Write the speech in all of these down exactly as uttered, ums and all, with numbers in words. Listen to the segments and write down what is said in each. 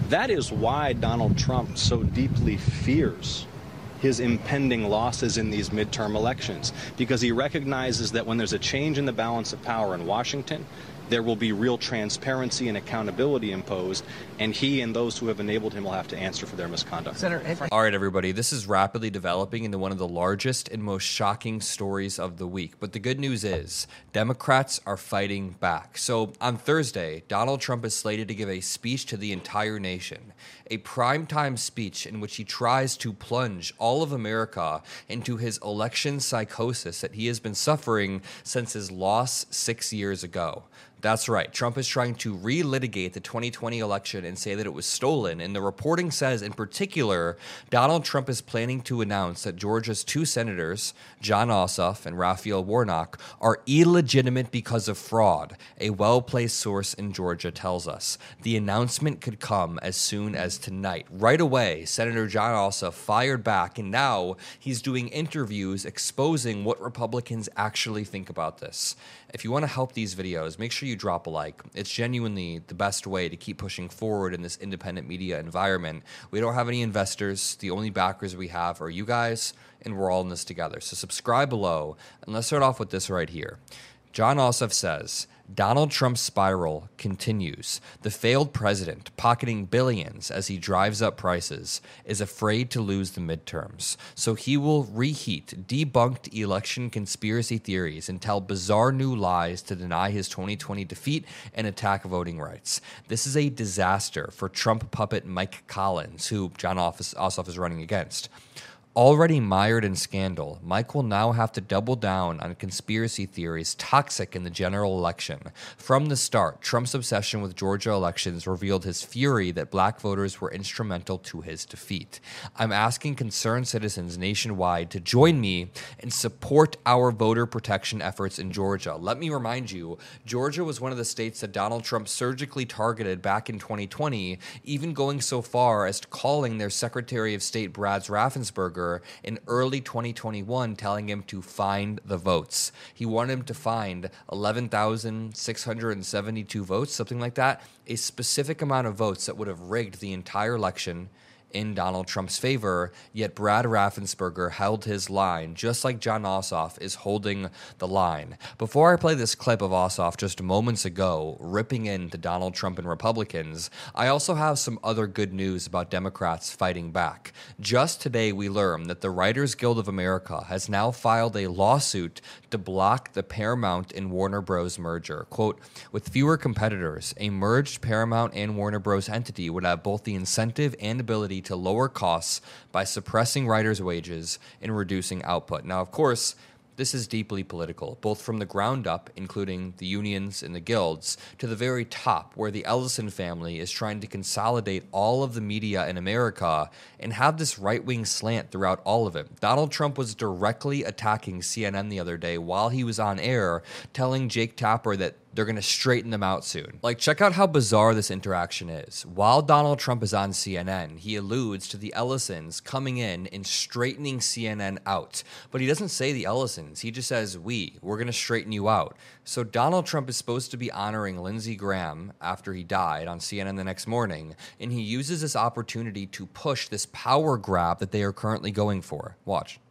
That is why Donald Trump so deeply fears his impending losses in these midterm elections, because he recognizes that when there's a change in the balance of power in Washington, there will be real transparency and accountability imposed, and he and those who have enabled him will have to answer for their misconduct. Senator, all right, everybody, this is rapidly developing into one of the largest and most shocking stories of the week. But the good news is Democrats are fighting back. So on Thursday, Donald Trump is slated to give a speech to the entire nation, a primetime speech in which he tries to plunge all of America into his election psychosis that he has been suffering since his loss six years ago. That's right. Trump is trying to relitigate the twenty twenty election and say that it was stolen. And the reporting says, in particular, Donald Trump is planning to announce that Georgia's two senators, Jon Ossoff and Raphael Warnock, are illegitimate because of fraud, a well-placed source in Georgia tells us. The announcement could come as soon as tonight. Right away, Senator Jon Ossoff fired back, and now he's doing interviews exposing what Republicans actually think about this. If you want to help these videos, make sure you drop a like. It's genuinely the best way to keep pushing forward in this independent media environment. We don't have any investors. The only backers we have are you guys, and we're all in this together. So subscribe below, and let's start off with this right here. Jon Ossoff says, Donald Trump's spiral continues. The failed president, pocketing billions as he drives up prices, is afraid to lose the midterms. So he will reheat debunked election conspiracy theories and tell bizarre new lies to deny his twenty twenty defeat and attack voting rights. This is a disaster for Trump puppet Mike Collins, who Jon Ossoff is running against. Already mired in scandal, Mike will now have to double down on conspiracy theories toxic in the general election. From the start, Trump's obsession with Georgia elections revealed his fury that black voters were instrumental to his defeat. I'm asking concerned citizens nationwide to join me and support our voter protection efforts in Georgia. Let me remind you, Georgia was one of the states that Donald Trump surgically targeted back in twenty twenty, even going so far as to calling their Secretary of State Brad Raffensperger in early twenty twenty-one, telling him to find the votes. He wanted him to find eleven thousand six hundred seventy-two votes, something like that, a specific amount of votes that would have rigged the entire election in Donald Trump's favor, yet Brad Raffensperger held his line, just like Jon Ossoff is holding the line. Before I play this clip of Ossoff just moments ago, ripping into Donald Trump and Republicans, I also have some other good news about Democrats fighting back. Just today, we learned that the Writers Guild of America has now filed a lawsuit to block the Paramount and Warner Bros. Merger. Quote, with fewer competitors, a merged Paramount and Warner Bros. Entity would have both the incentive and ability to lower costs by suppressing writers' wages and reducing output. Now, of course, this is deeply political, both from the ground up, including the unions and the guilds, to the very top, where the Ellison family is trying to consolidate all of the media in America and have this right-wing slant throughout all of it. Donald Trump was directly attacking C N N the other day while he was on air, telling Jake Tapper that they're going to straighten them out soon. Like, check out how bizarre this interaction is. While Donald Trump is on C N N, he alludes to the Ellisons coming in and straightening C N N out. But he doesn't say the Ellisons. He just says, we, we're going to straighten you out. So Donald Trump is supposed to be honoring Lindsey Graham after he died on C N N the next morning, and he uses this opportunity to push this power grab that they are currently going for. Watch.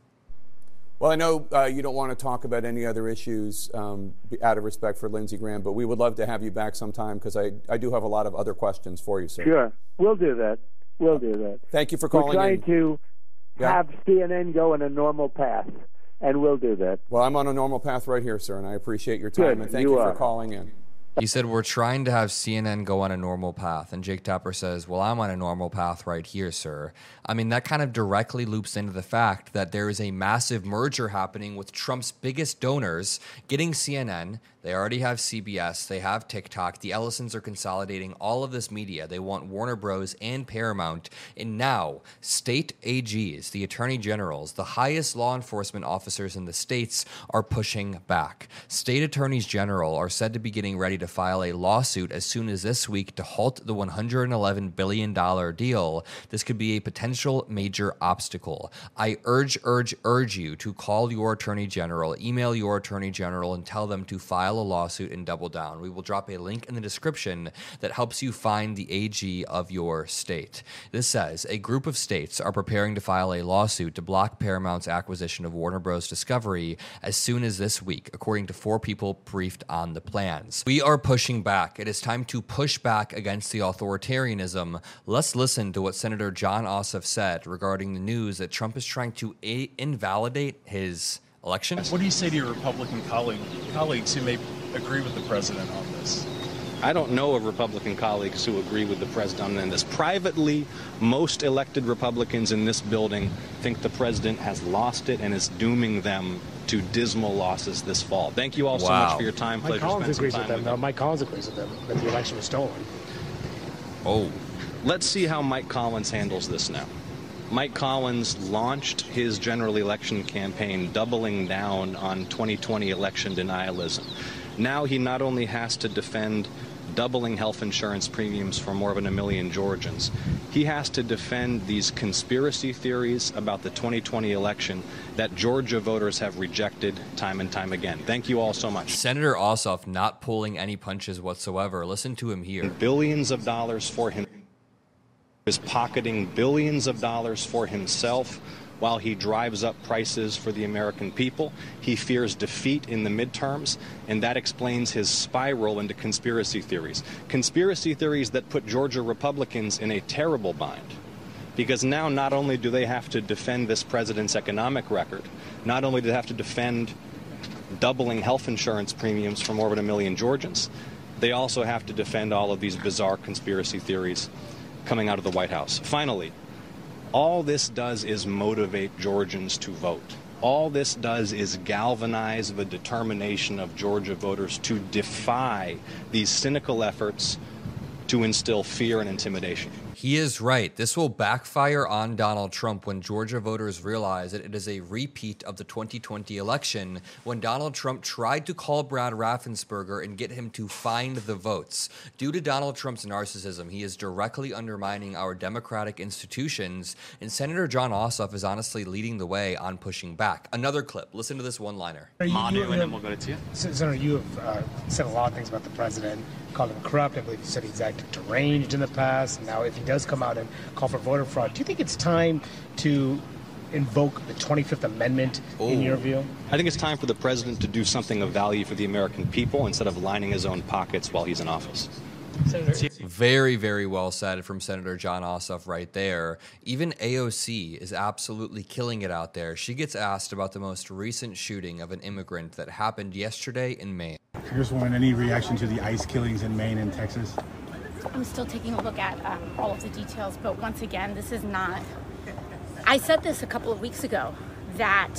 Well, I know uh, you don't want to talk about any other issues um, out of respect for Lindsey Graham, but we would love to have you back sometime because I, I do have a lot of other questions for you, sir. Sure. We'll do that. We'll do that. Thank you for calling in. We're trying to yeah. have C N N go on a normal path, and we'll do that. Well, I'm on a normal path right here, sir, and I appreciate your time, Good. and thank you, you are. for calling in. He said, we're trying to have C N N go on a normal path. And Jake Tapper says, well, I'm on a normal path right here, sir. I mean, that kind of directly loops into the fact that there is a massive merger happening with Trump's biggest donors getting C N N. They already have C B S. They have TikTok. The Ellisons are consolidating all of this media. They want Warner Bros. And Paramount. And now, state A Gs, the attorney generals, the highest law enforcement officers in the states are pushing back. State attorneys general are said to be getting ready to file a lawsuit as soon as this week to halt the one hundred eleven billion dollars deal. This could be a potential major obstacle. I urge, urge, urge you to call your attorney general, email your attorney general, and tell them to file file a lawsuit and double down. We will drop a link in the description that helps you find the A G of your state. This says a group of states are preparing to file a lawsuit to block Paramount's acquisition of Warner Bros. Discovery as soon as this week, according to four people briefed on the plans. We are pushing back. It is time to push back against the authoritarianism. Let's listen to what Senator Jon Ossoff said regarding the news that Trump is trying to a- invalidate his election. What do you say to your Republican colleague, colleagues who may agree with the president on this? I don't know of Republican colleagues who agree with the president on this. Privately, most elected Republicans in this building think the president has lost it and is dooming them to dismal losses this fall. Thank you all so Wow. much for your time. Mike Pleasure Collins spending agrees some with time them, though. Mike Collins agrees with them that the election was stolen. Oh. Let's see how Mike Collins handles this now. Mike Collins launched his general election campaign doubling down on twenty twenty election denialism. Now he not only has to defend doubling health insurance premiums for more than a million Georgians, he has to defend these conspiracy theories about the twenty twenty election that Georgia voters have rejected time and time again. Thank you all so much. Senator Ossoff not pulling any punches whatsoever. Listen to him here. Billions of dollars for him. Is pocketing billions of dollars for himself while he drives up prices for the American people. He fears defeat in the midterms, and that explains his spiral into conspiracy theories. Conspiracy theories that put Georgia Republicans in a terrible bind, because now not only do they have to defend this president's economic record, not only do they have to defend doubling health insurance premiums for more than a million Georgians, they also have to defend all of these bizarre conspiracy theories coming out of the White House. Finally, all this does is motivate Georgians to vote. All this does is galvanize the determination of Georgia voters to defy these cynical efforts to instill fear and intimidation. He is right. This will backfire on Donald Trump when Georgia voters realize that it is a repeat of the twenty twenty election when Donald Trump tried to call Brad Raffensperger and get him to find the votes. Due to Donald Trump's narcissism, he is directly undermining our democratic institutions, and Senator Jon Ossoff is honestly leading the way on pushing back. Another clip. Listen to this one-liner. Manu, and then we'll go to you. Senator, you have uh, said a lot of things about the president, called him corrupt. I believe you said he's acted deranged in the past. Now, if he does come out and call for voter fraud, do you think it's time to invoke the twenty-fifth Amendment Ooh. in your view? I think it's time for the president to do something of value for the American people instead of lining his own pockets while he's in office. Senator, Very, very well said from Senator Jon Ossoff right there. Even A O C is absolutely killing it out there. She gets asked about the most recent shooting of an immigrant that happened yesterday in Maine. Here's one. Any reaction to the ICE killings in Maine and Texas? I'm still taking a look at um, all of the details, but once again, this is not... I said this a couple of weeks ago, that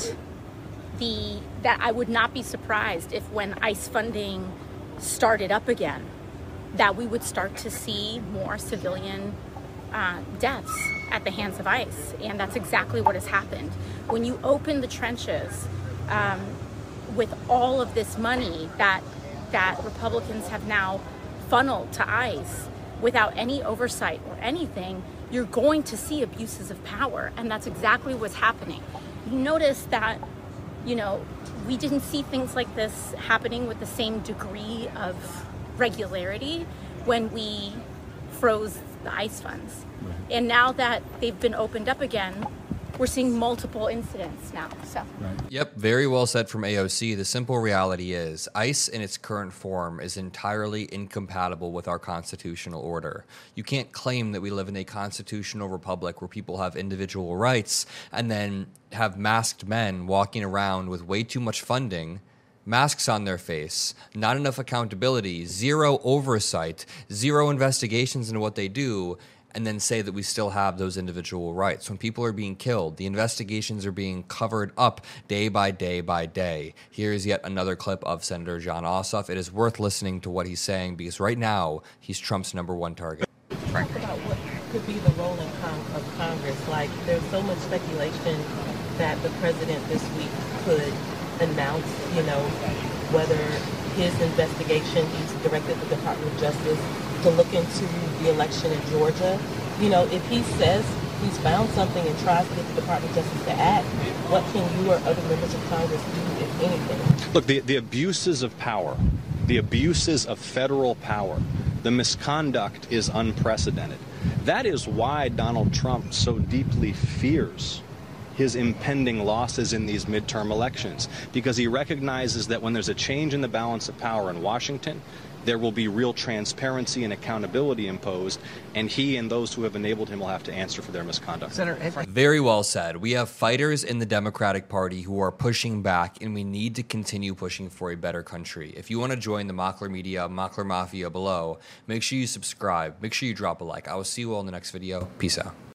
the that I would not be surprised if when ICE funding started up again, that we would start to see more civilian uh, deaths at the hands of ICE. And that's exactly what has happened. When you open the trenches um, with all of this money that that Republicans have now funneled to ICE without any oversight or anything, you're going to see abuses of power. And that's exactly what's happening. You notice that, you know, we didn't see things like this happening with the same degree of regularity when we froze the ICE funds. And now that they've been opened up again, we're seeing multiple incidents now. So. Right. Yep, very well said from A O C. The simple reality is ICE in its current form is entirely incompatible with our constitutional order. You can't claim that we live in a constitutional republic where people have individual rights and then have masked men walking around with way too much funding, masks on their face, not enough accountability, zero oversight, zero investigations into what they do, and then say that we still have those individual rights. When people are being killed, the investigations are being covered up day by day by day. Here's yet another clip of Senator Jon Ossoff. It is worth listening to what he's saying because right now, he's Trump's number one target. Talk about what could be the role in con- of Congress. Like, there's so much speculation that the president this week could announce, you know, whether his investigation, he's directed the Department of Justice to look into the election in Georgia. You know, if he says he's found something and tries to get the Department of Justice to act, what can you or other members of Congress do, if anything? Look, the, the abuses of power The abuses of federal power, the misconduct is unprecedented. That is why Donald Trump so deeply fears his impending losses in these midterm elections, because he recognizes that when there's a change in the balance of power in Washington, there will be real transparency and accountability imposed, and he and those who have enabled him will have to answer for their misconduct. Senator, very well said. We have fighters in the Democratic Party who are pushing back, and we need to continue pushing for a better country. If you want to join the Mockler Media, Mockler Mafia below, make sure you subscribe. Make sure you drop a like. I will see you all in the next video. Peace out.